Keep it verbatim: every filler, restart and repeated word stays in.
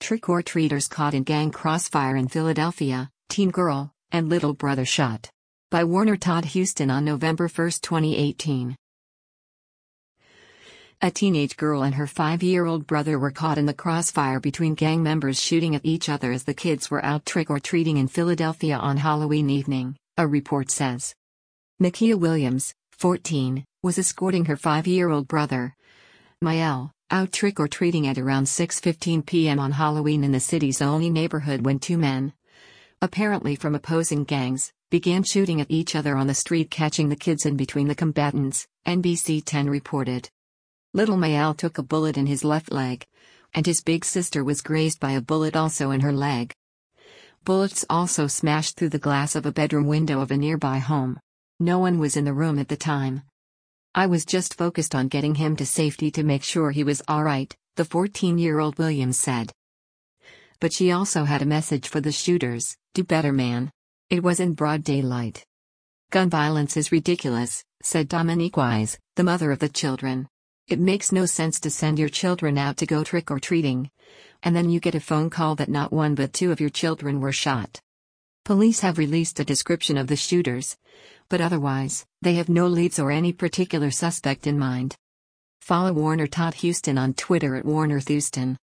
Trick-or-treaters caught in gang crossfire in Philadelphia, teen girl, and little brother shot. By Warner Todd Huston on November first, twenty eighteen. A teenage girl and her five-year-old brother were caught in the crossfire between gang members shooting at each other as the kids were out trick-or-treating in Philadelphia on Halloween evening, a report says. Nakia Williams, fourteen, was escorting her five-year-old brother, Mael, out trick-or-treating at around six fifteen p m on Halloween in the city's only neighborhood when two men, apparently from opposing gangs, began shooting at each other on the street, catching the kids in between the combatants, N B C ten reported. Little Mael took a bullet in his left leg, and his big sister was grazed by a bullet also in her leg. Bullets also smashed through the glass of a bedroom window of a nearby home. No one was in the room at the time. I was just focused on getting him to safety to make sure he was alright, the fourteen-year-old Williams said. But she also had a message for the shooters: do better, man. It was in broad daylight. Gun violence is ridiculous, said Dominique Wise, the mother of the children. It makes no sense to send your children out to go trick-or-treating, and then you get a phone call that not one but two of your children were shot. Police have released a description of the shooters, but otherwise, they have no leads or any particular suspect in mind. Follow Warner Todd Huston on Twitter at Warner Thuston.